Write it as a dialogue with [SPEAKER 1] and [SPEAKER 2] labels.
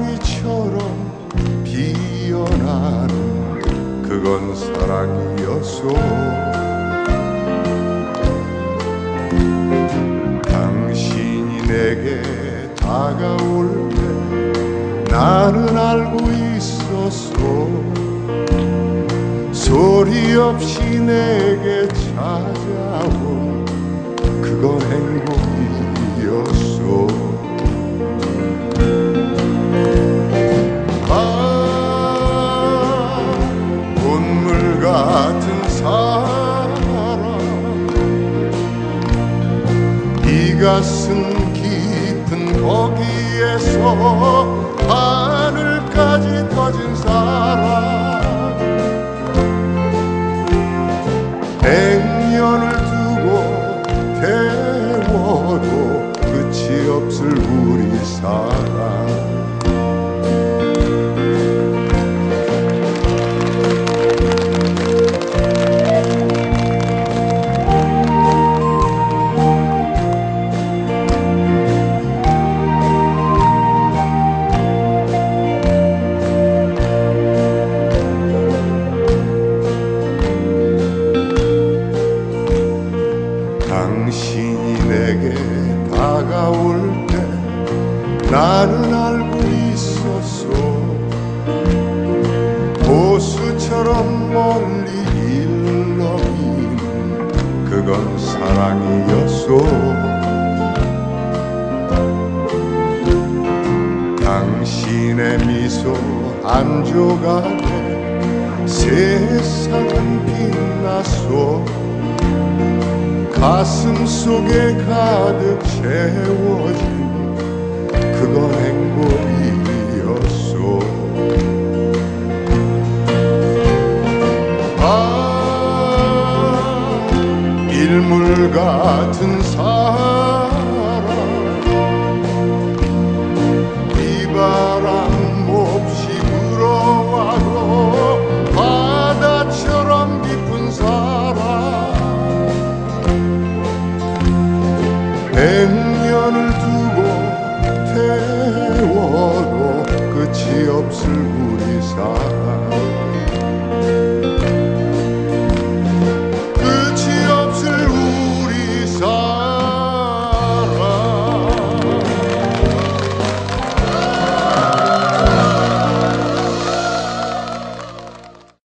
[SPEAKER 1] 고양이처럼 피어나는 그건 사랑이었소. 당신이 내게 다가올 때 나는 알고 있었소. 소리 없이 내게 찾아온 그건 행복이었소. 눈물 같은 사랑, 이 가슴 깊은 거기에서 하늘까지 터진 사랑. 100년을 두고 태워도 끝이 없을 우리 사랑. 당신이 내게 다가올 때 나는 알고 있었소. 호수처럼 멀리 일렁이는 그건 사랑이었소. 당신의 미소 한 조각에 세상은 빛났소. 가슴 속에 가득 채워진 그건 행복이었소. 일물 같은